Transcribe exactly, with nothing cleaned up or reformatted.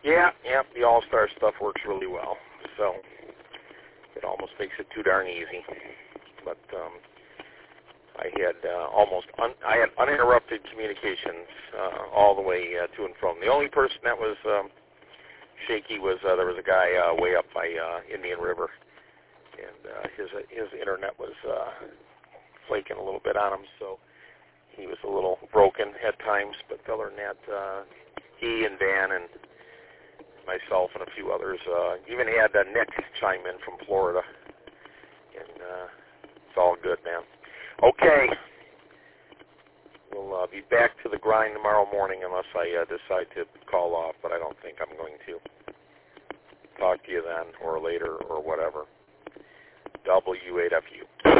Yeah, yeah, the All-Star stuff works really well. So it almost makes it too darn easy. But um, I had uh, almost un- I had uninterrupted communications uh, all the way uh, to and from. The only person that was um, shaky was uh, there was a guy uh, way up by uh, Indian River, and uh, his uh, his internet was uh, flaking a little bit on him, so he was a little broken at times. But other than that, uh, he and Dan and myself and a few others uh, even had uh, Nick chime in from Florida, and uh, it's all good, man. Okay. We'll uh, be back to the grind tomorrow morning unless I uh, decide to call off, but I don't think I'm going to. Talk to you then or later or whatever. W eight F U.